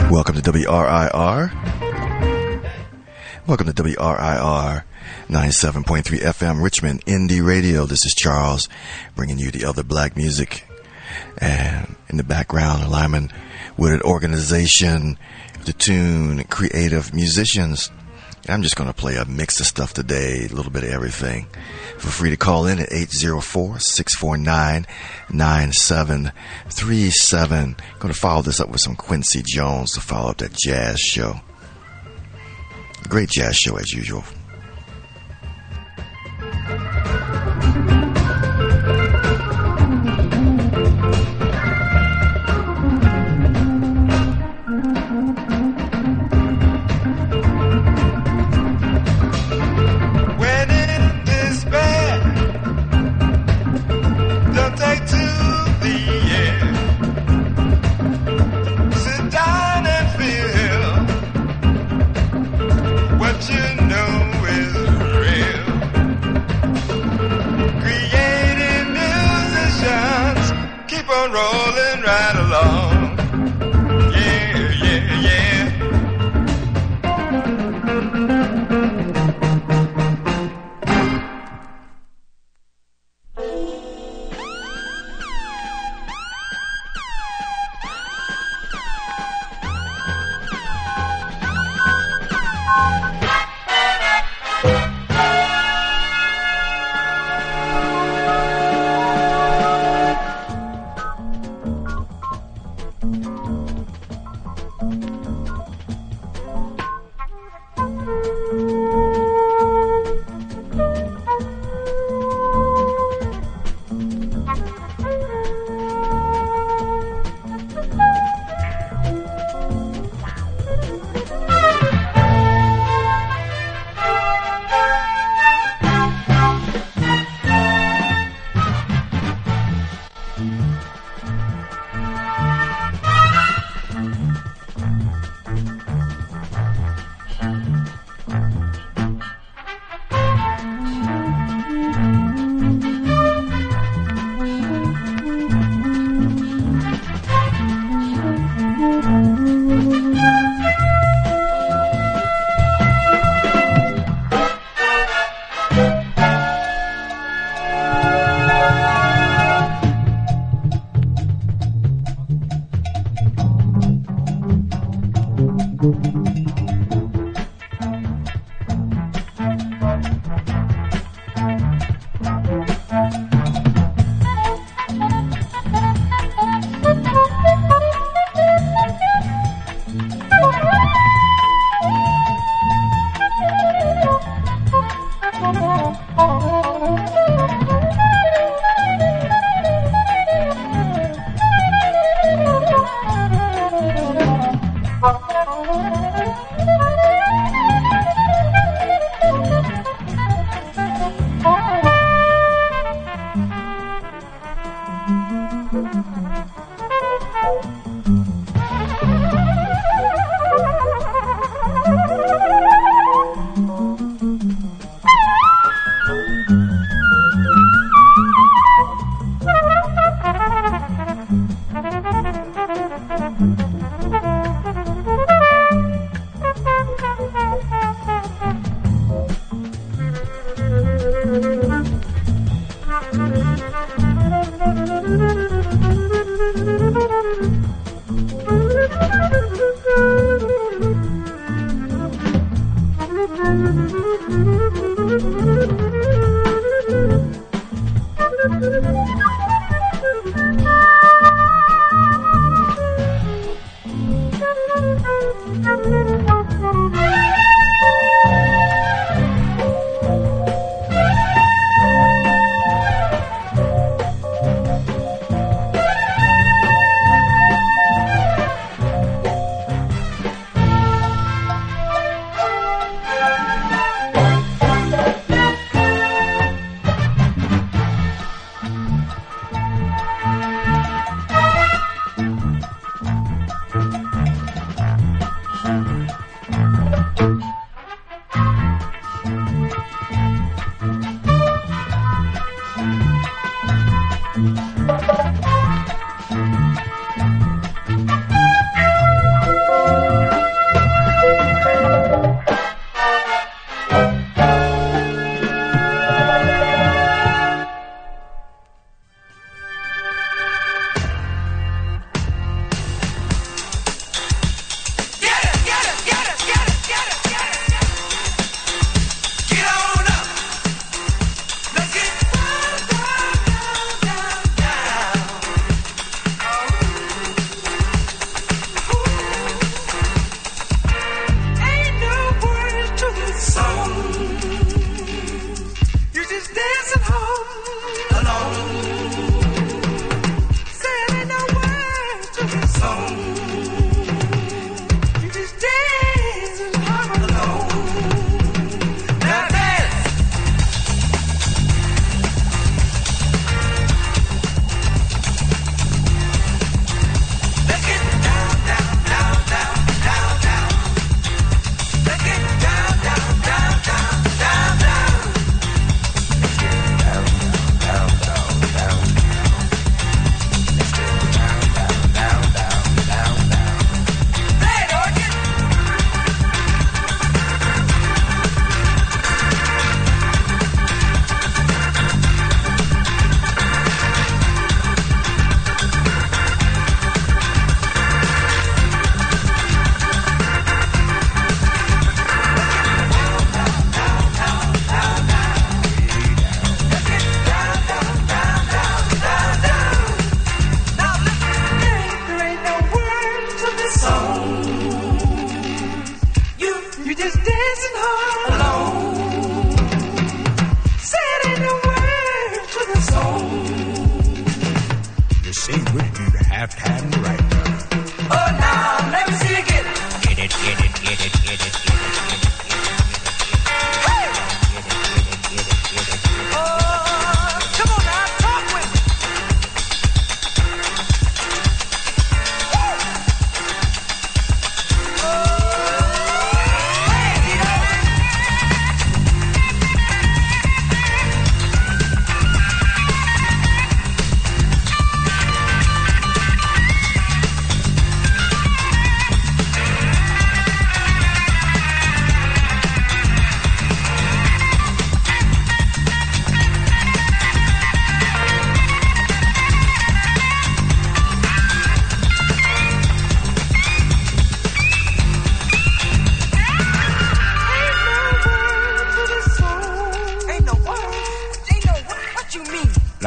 Welcome to WRIR. Welcome to WRIR 97.3 FM Richmond Indie Radio. This is Charles bringing you the other black music. And in the background, Lyman Woodard Organization, the tune Creative Musicians. I'm just going to play a mix of stuff today, a little bit of everything. Feel free to call in at 804-649-9737. Going to follow this up with some Quincy Jones to follow up that jazz show. Great jazz show as usual. Rolling right along. Yeah, yeah, yeah.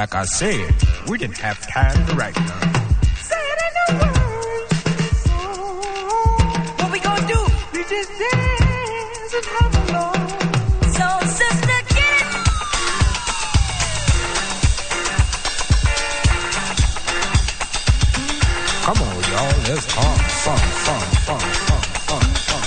like I said, we didn't have time to write none. Say it in the words. What we gonna do? We just dance and have a love. So sister, get it. Come on, y'all, let's fun, fun, fun, fun, fun, fun, fun.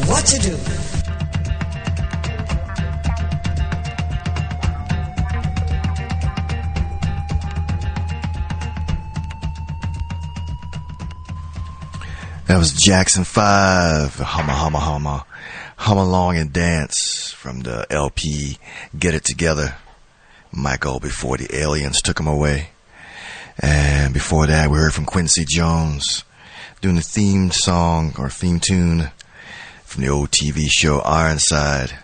what to do. That was Jackson 5, Humma Humma Humma, Hum Along and Dance from the LP Get It Together, Michael before the aliens took him away. And before that we heard from Quincy Jones doing the theme song or theme tune from the old TV show Ironside.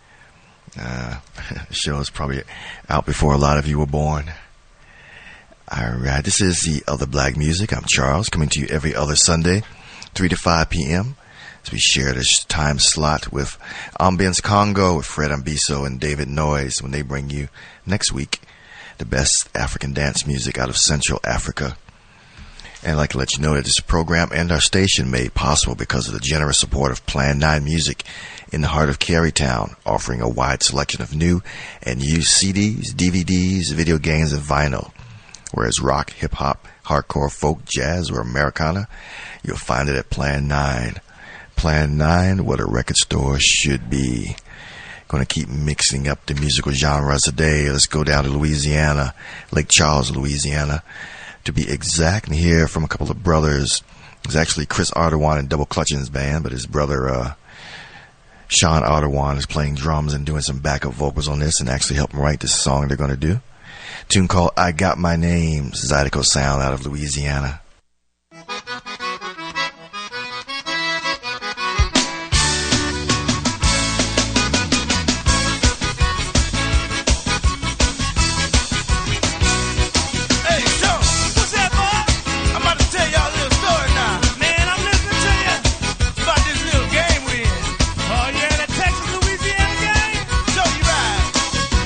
The show is probably out before a lot of you were born. Alright, this is the Other Black Music. I'm Charles, coming to you every other Sunday, 3 to 5 p.m. as we share this time slot with Ambience Congo, with Fred Ambiso and David Noyes when they bring you next week the best African dance music out of Central Africa. And I'd like to let you know that this program and our station made possible because of the generous support of Plan 9 Music in the heart of Carytown, offering a wide selection of new and used CDs, DVDs, video games, and vinyl. Whereas rock, hip-hop, hardcore, folk, jazz, or Americana, you'll find it at Plan 9. Plan 9, what a record store should be. Going to keep mixing up the musical genres today. Let's go down to Louisiana, Lake Charles, Louisiana, to be exact, and hear from a couple of brothers. It's actually Chris Ardoin and Double Clutching's band, but his brother Sean Ardoin is playing drums and doing some backup vocals on this and actually helping write this song they're going to do. Tune called I Got My Name, Zydeco Sound out of Louisiana.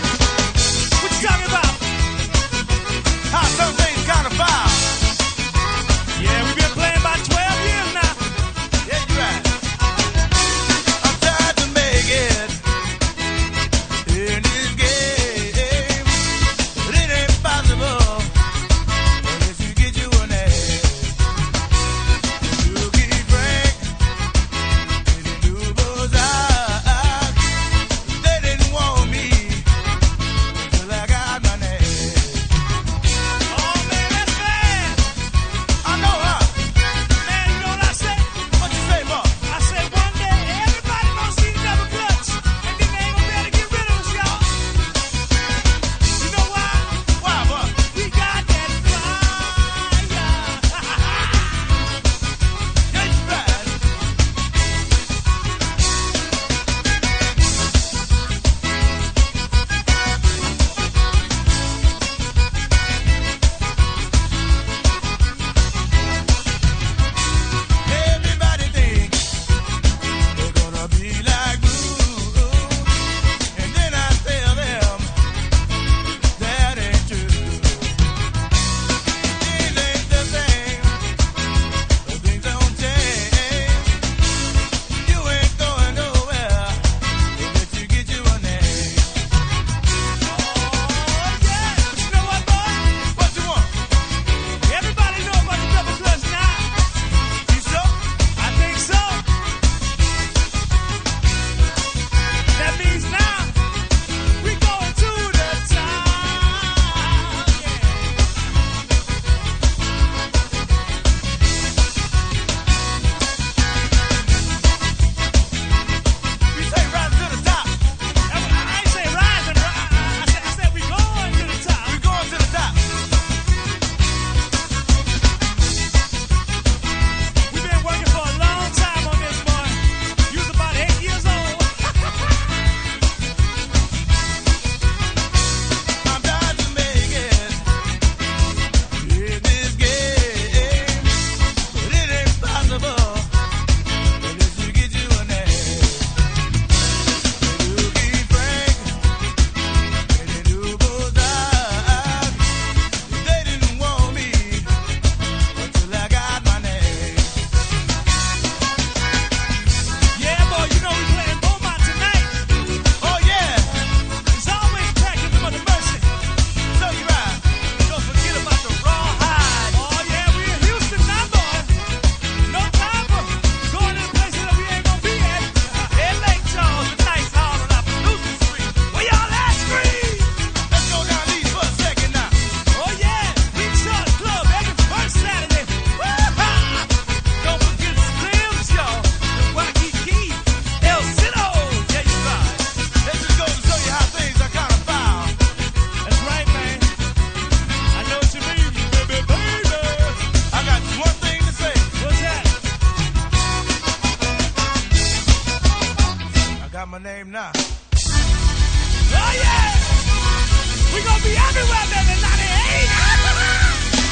How some things kind of foul. that my name now? Oh yeah! We gonna be everywhere, baby, 98!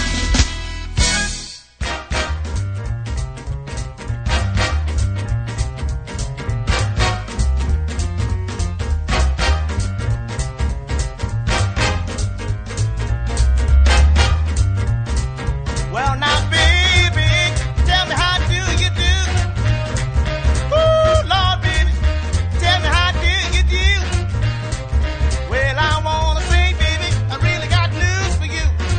Well, now, baby, tell me how do you do? Ooh, Lord, baby, tell me how do you do? Well, I wanna say, baby, I really got news for you.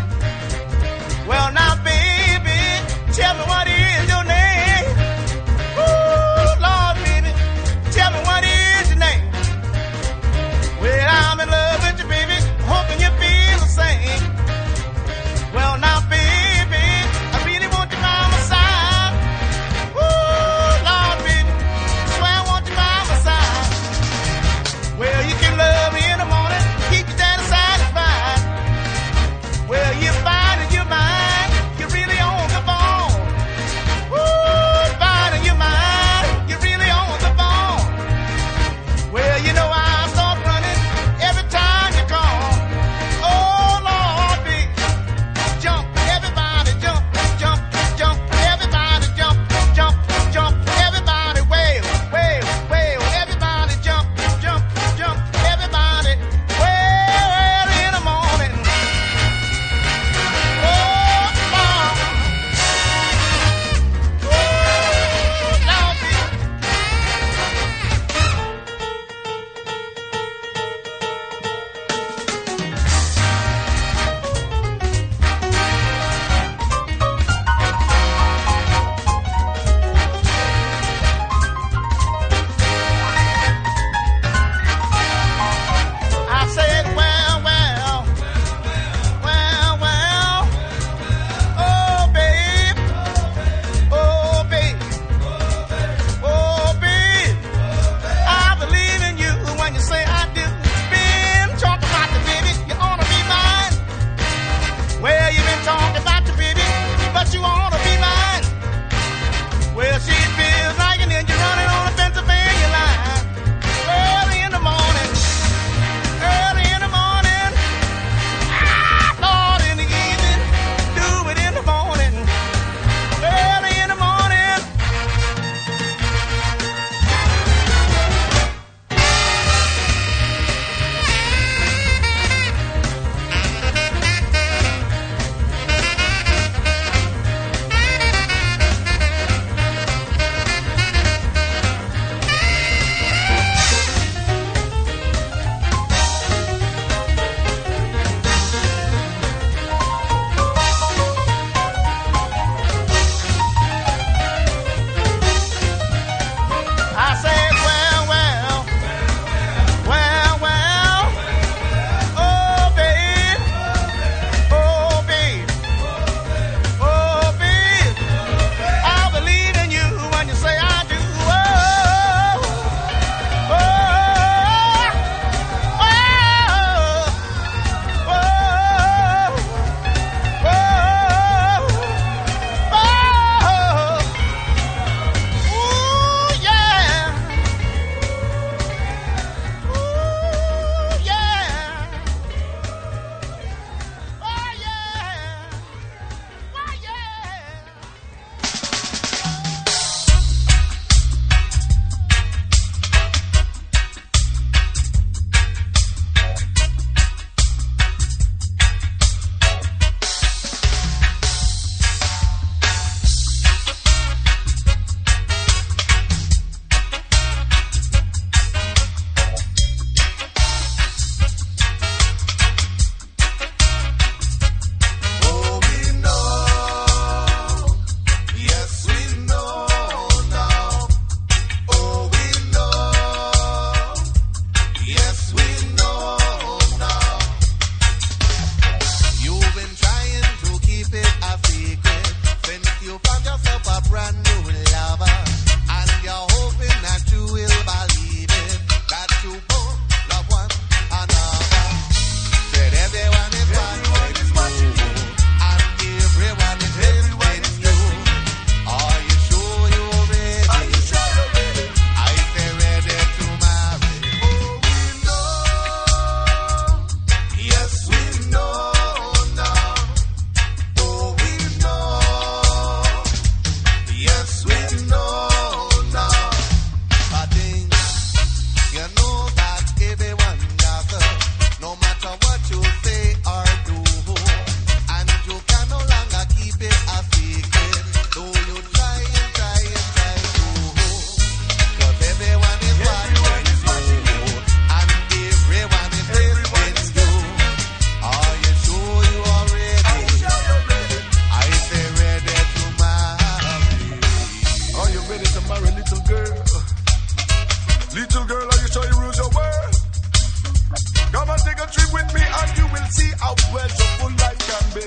Little girl, are you sure you rule your world? Come and take a trip with me and you will see how pleasurable life can be.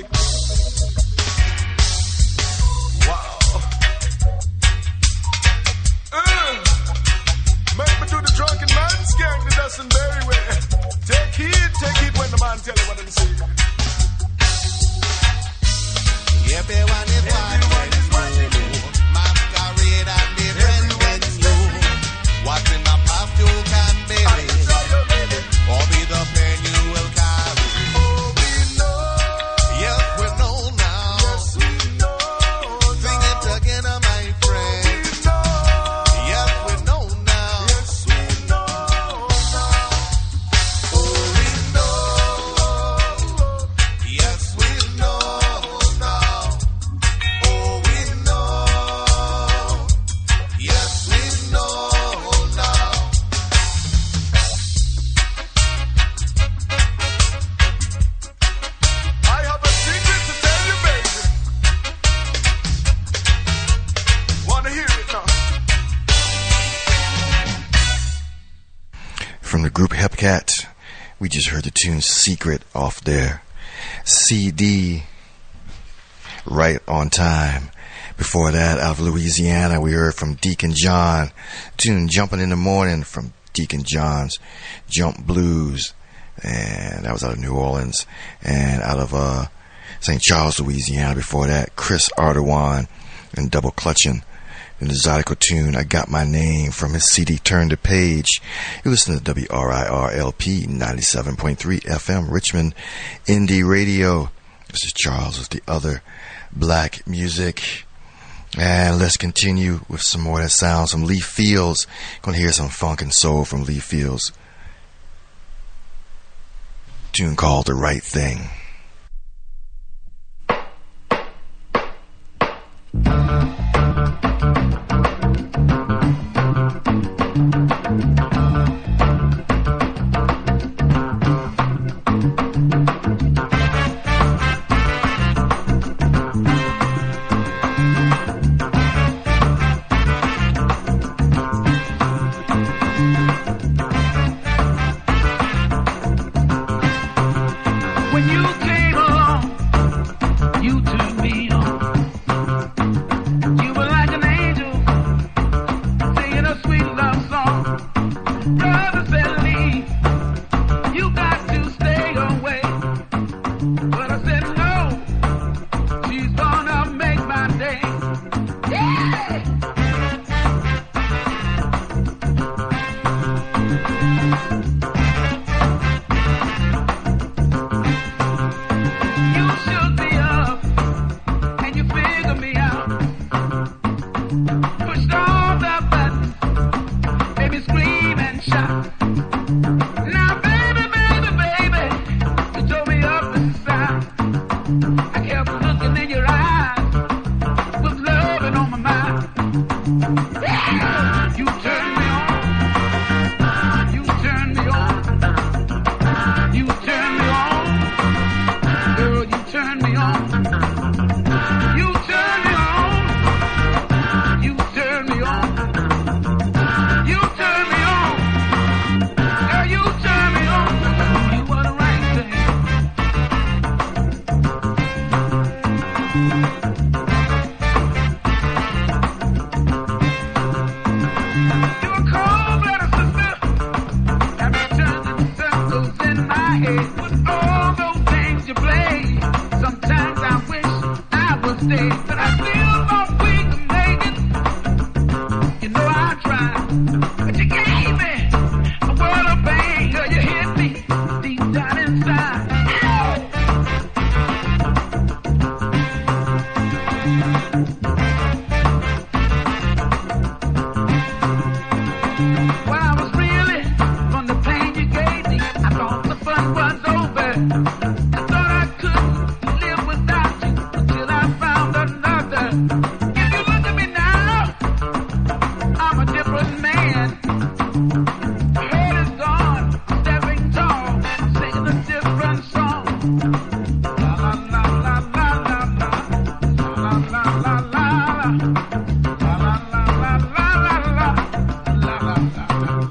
Wow. Make me do the drunken man skank the Dustinberry way. Take heed when the man tell you what I'm saying. Everyone is watching you. Masquerade and different venue. Watching the path you can bury, or be the pain you will carry. Oh, we know. Yes, we know now. Yes, we know. Sing it again, my friend. We know. Yes, we know now. Yes, we know now. Oh, we know. Yes, we know now. Oh, we know. Yes, we know now. I have a secret to tell you, baby. Wanna hear it now? From the group Hepcat, we just heard the tune Secret off their CD, Right on Time. Before that, out of Louisiana, we heard from Deacon John, tune Jumping in the Morning from Deacon John's Jump Blues. And that was out of New Orleans. And out of St. Charles, Louisiana, before that, Chris Ardoin and Double Clutching. And the Zydeco tune, I Got My Name, from his CD Turn the Page. You listen to WRIRLP 97.3 FM, Richmond Indie Radio. This is Charles with the other black music. And let's continue with some more of that sounds from Lee Fields. Gonna hear some funk and soul from Lee Fields. Tune called The Right Thing. When you came along, you turned me on. You were like an angel, singing a sweet love song. Brother said, leave, you got to stay away. But I said, no, she's gonna make my day. Yeah! You shook me up and you figured me out. Pushed all the buttons, made me scream and shout. Now, baby, baby, baby, you told me up and sound. I kept looking in your eyes with loving on my mind. Yeah! You turned me on. You turned me on. You turned me on. Girl, you turn me on. You turn me on. You turn me on. You turn me on. Girl, you turn me on. You were the right thing. You're a cold-blooded sister. Got me turning circles in my head with all those things you play. Sometimes I wish I was dead, but I still hope we can make it. You know I tried, but you gave me a world of pain. Girl, you hit me deep down inside. When I was reeling from the pain you gave me, I thought the fun was over. I thought I couldn't live without you until I found another. If you look at me now, I'm a different man. My head is gone, stepping tall, singing a different song. La la la la la la la, la la la la la, la la la la la la, la la la la.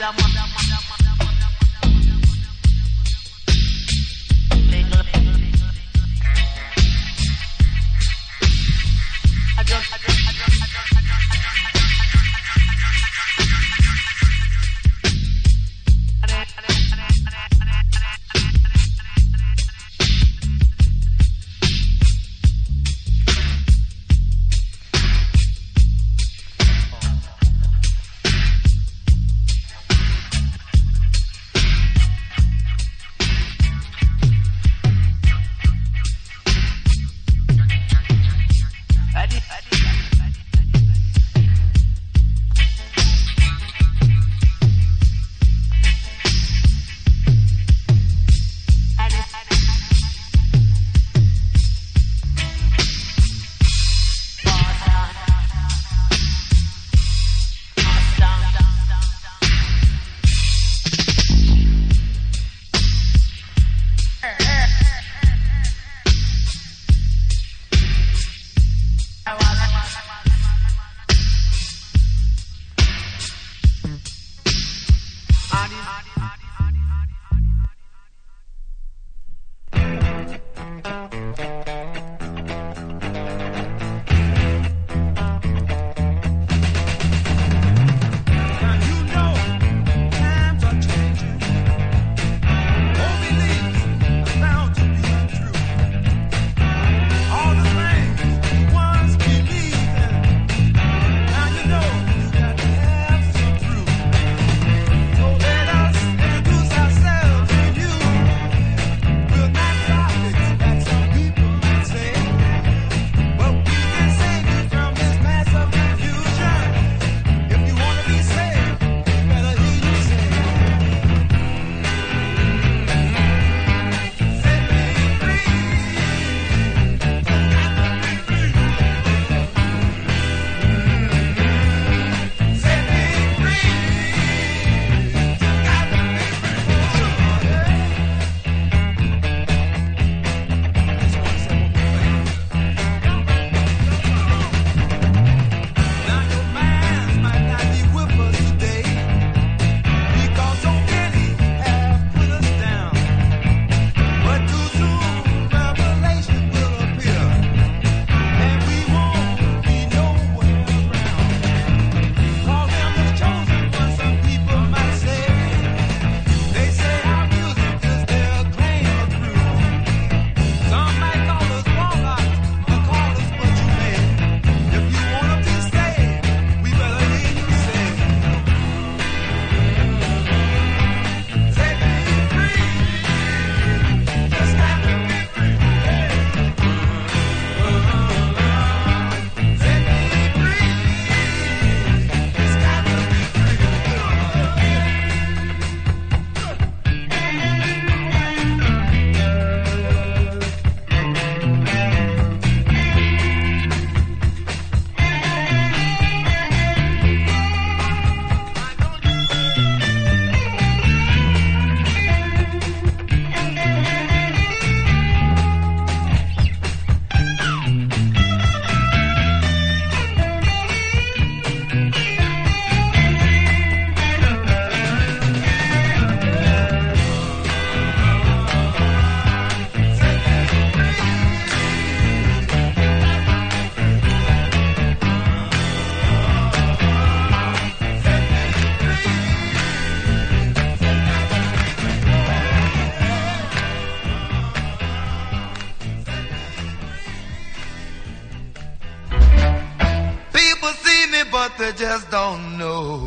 but they just don't know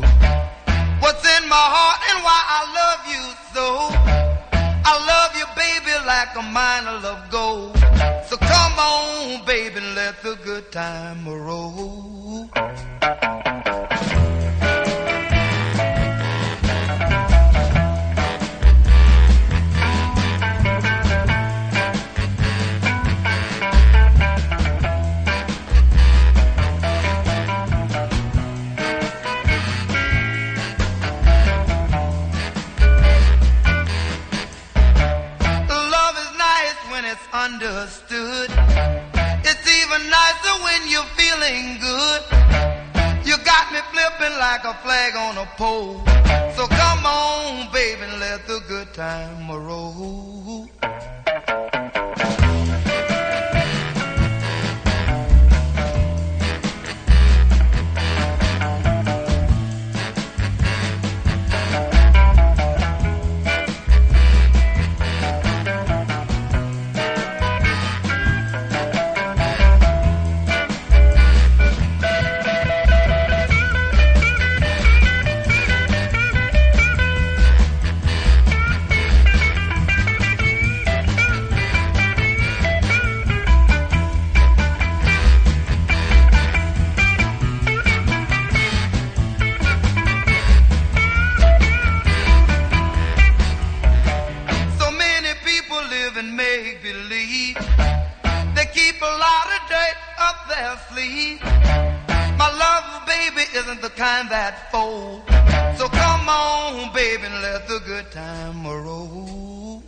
what's in my heart and why I love you so. I love you, baby, like a mine I love gold. So come on, baby, let the good time roll. Understood. It's even nicer when you're feeling good. You got me flipping like a flag on a pole. So come on, baby, and let the good time roll. That fold. So come on, baby, and let the good time roll.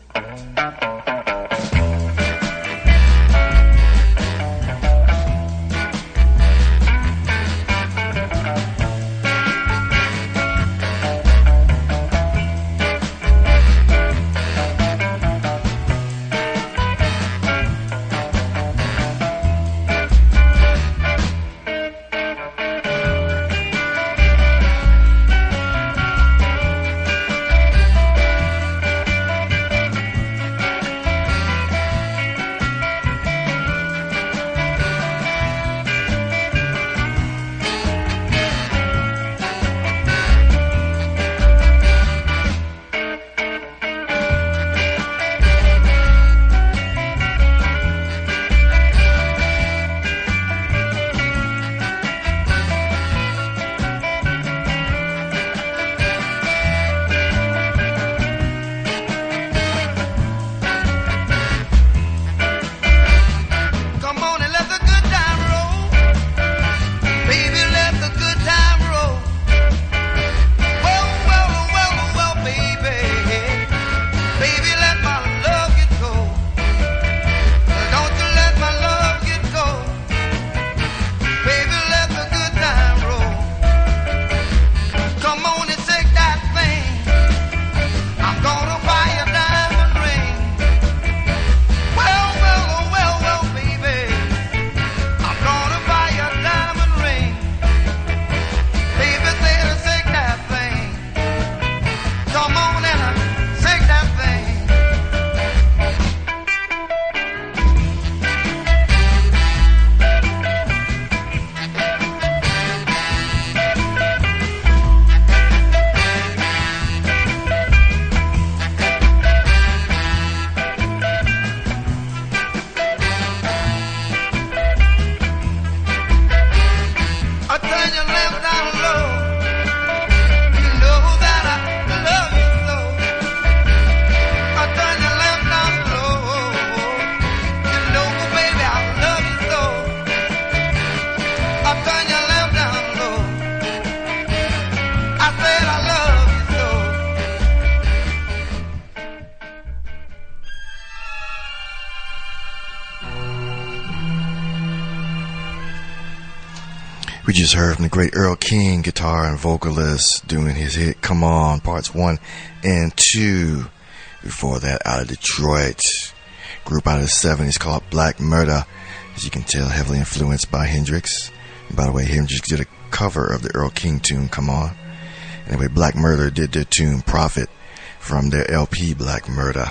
We just heard from the great Earl King, guitar and vocalist, doing his hit Come On, parts 1 and 2. Before that, out of Detroit, group out of the 70s called Black Murder. As you can tell, heavily influenced by Hendrix. And by the way, Hendrix did a cover of the Earl King tune, Come On. Anyway, Black Murder did their tune Prophet from their LP Black Murder.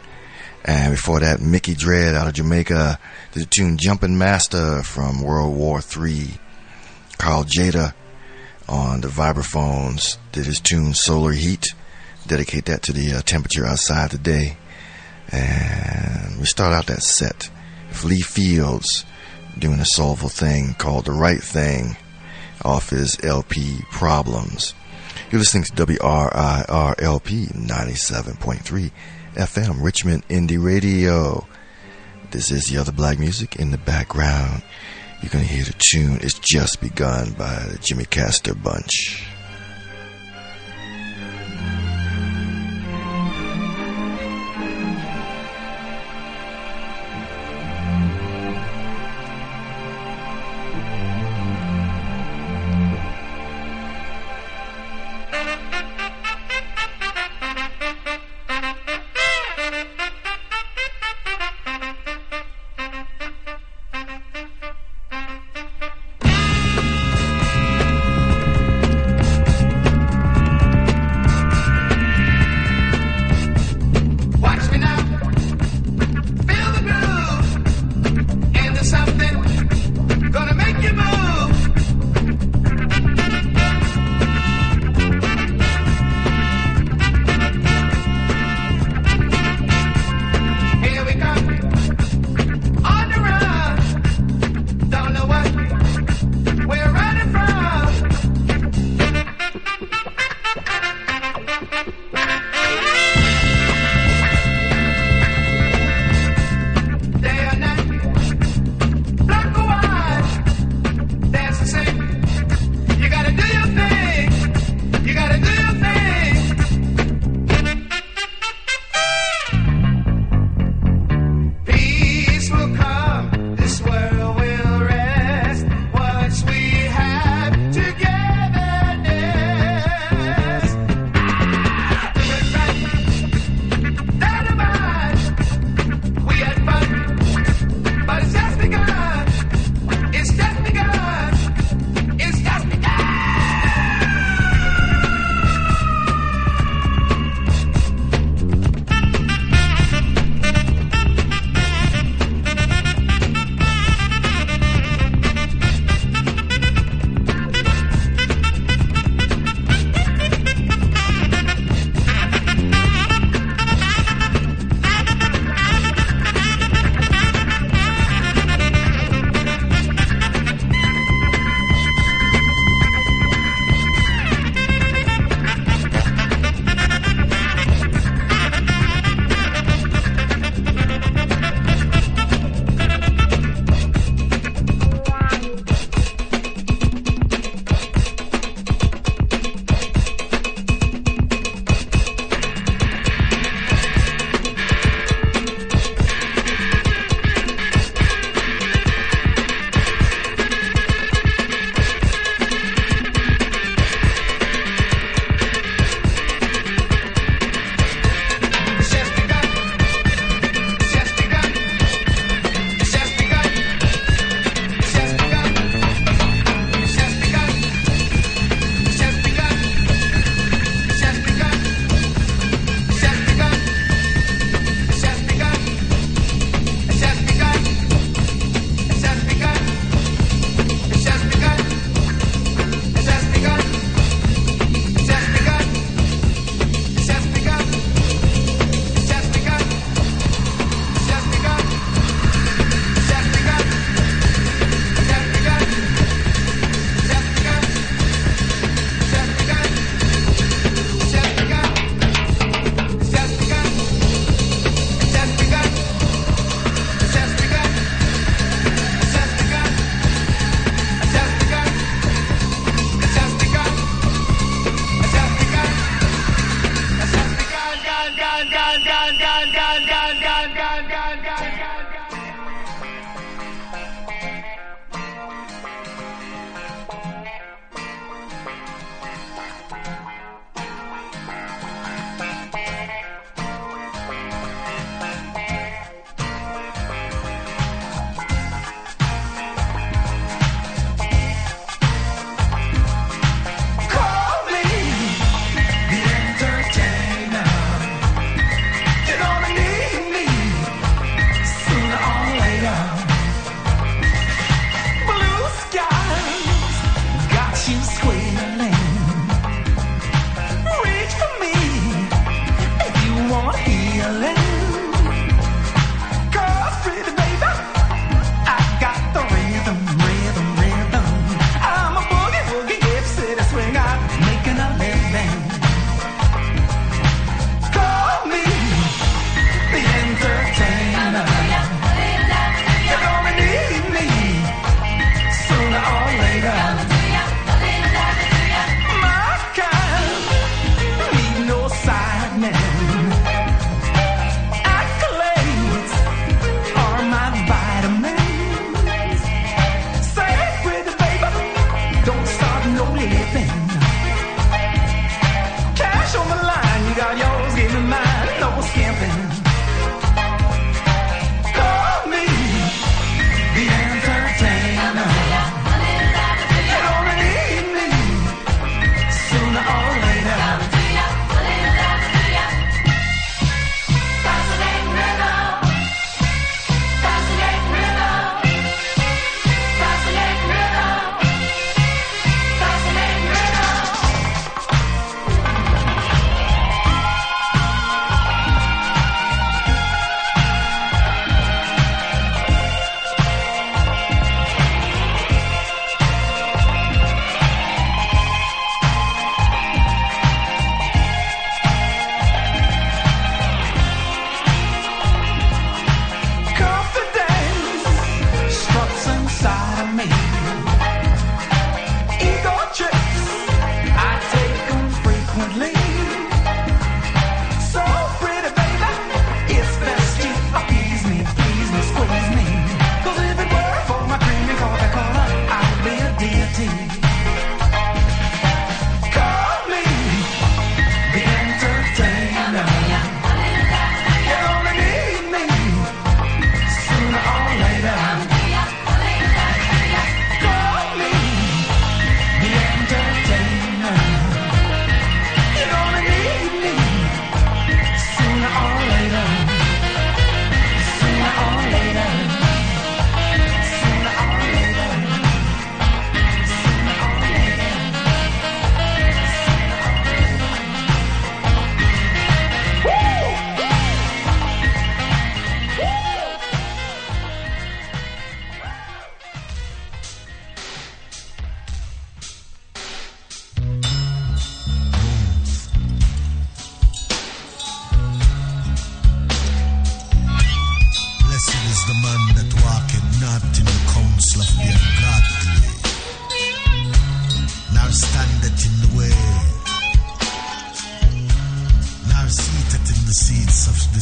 And before that, Mickey Dread out of Jamaica did the tune Jumpin' Master from World War III. Carl Jada on the vibraphones did his tune Solar Heat. Dedicate that to the temperature outside today. And we start out that set with Lee Fields doing a soulful thing called The Right Thing off his LP Problems. You're listening to WRIRLP 97.3 FM Richmond Indie Radio. This is the other black music in the background. You're going to hear the tune It's Just Begun by the Jimmy Castor Bunch.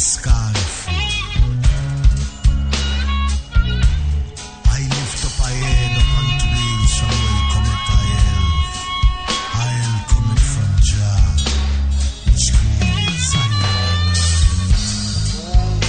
scornful. I lift up my head up unto the hills from where cometh thy help. I'll cometh from Jah, which created Zion and earth.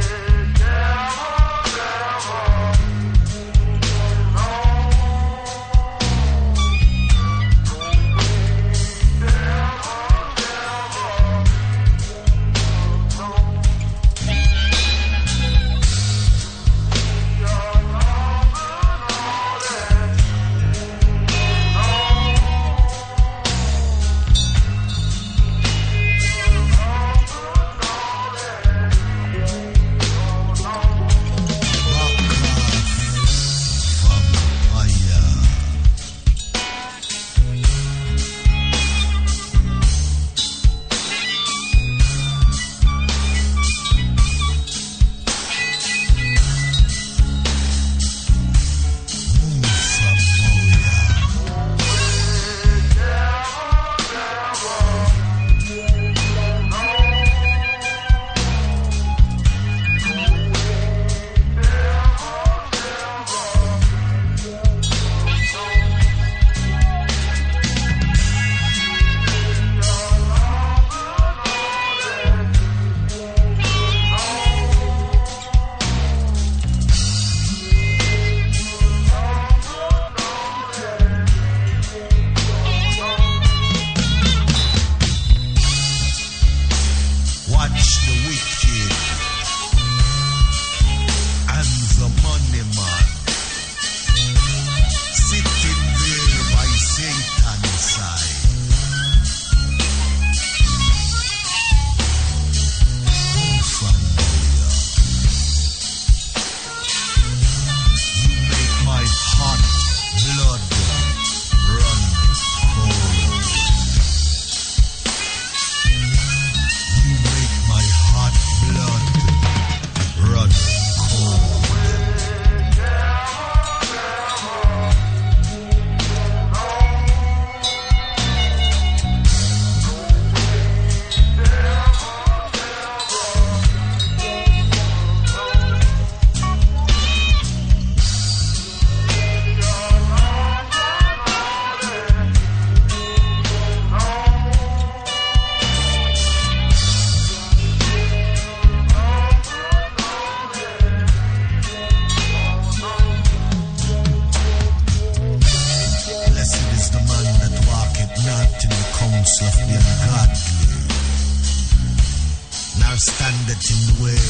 Standeth in the way,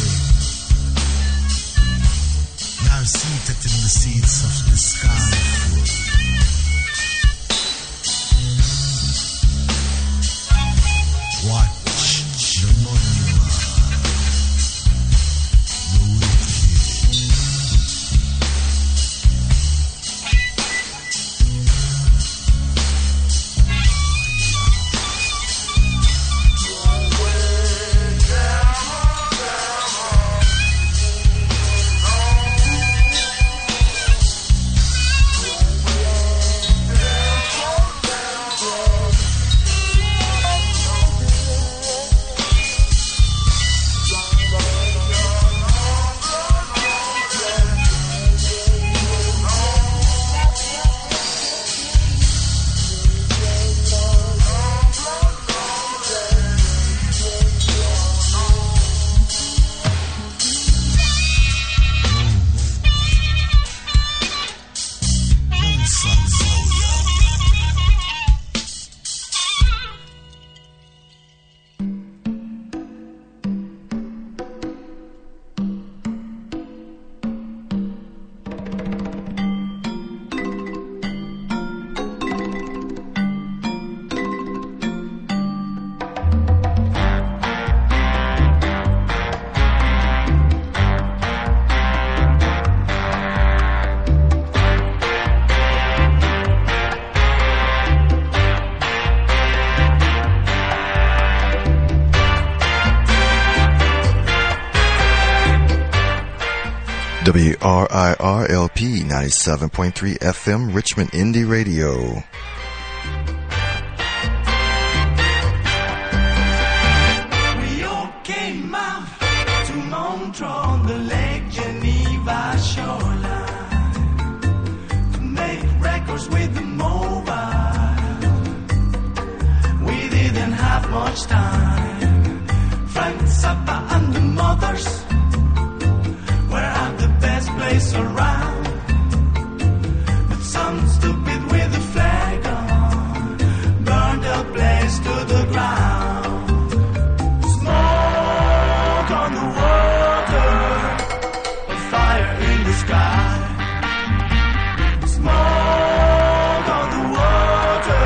now seated in the seats of the scornful. Watch the money man, the wicked. WRIRLP 97.3 FM Richmond Indie Radio. We all came out have much time. Friends, supper, and the mothers were at the best place around. But some stupid with a flag on burned the place to the ground. Smoke on the water, a fire in the sky. Smoke on the water.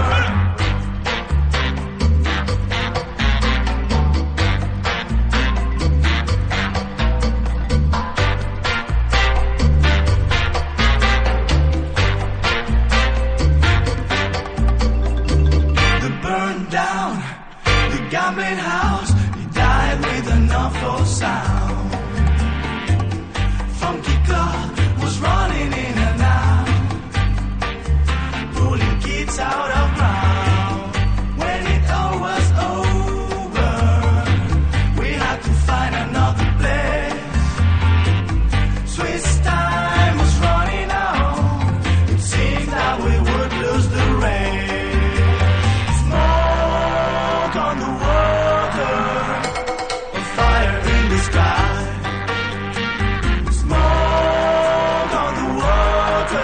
Gambling house, he died with an awful sound. Funky club was running in and out, pulling kids out of ground. When it all was over, we had to find another place. Swiss time was running out, it seemed that we would lose the race. On the water, a fire in the sky. Smoke on the water.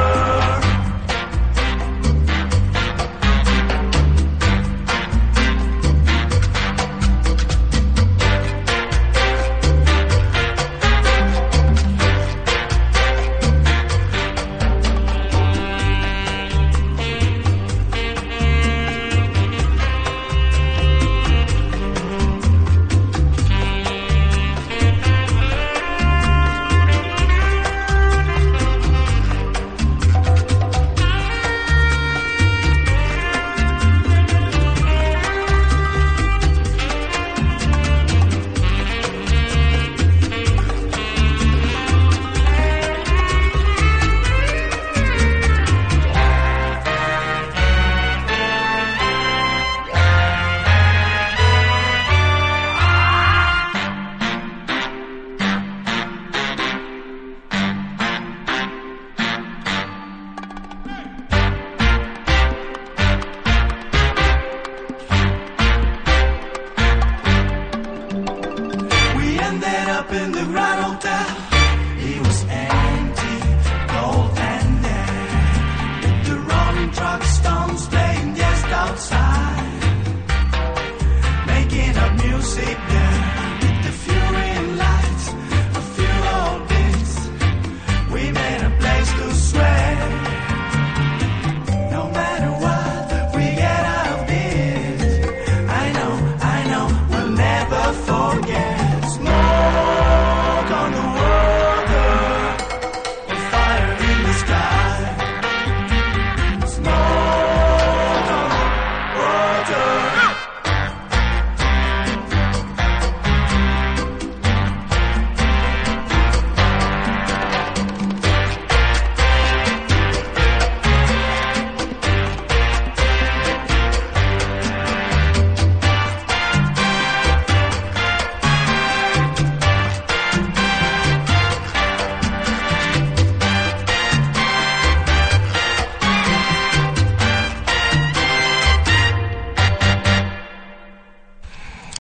In the Grand Hotel, it was empty, cold and dead. The rolling truck stones playing just outside, making up music there.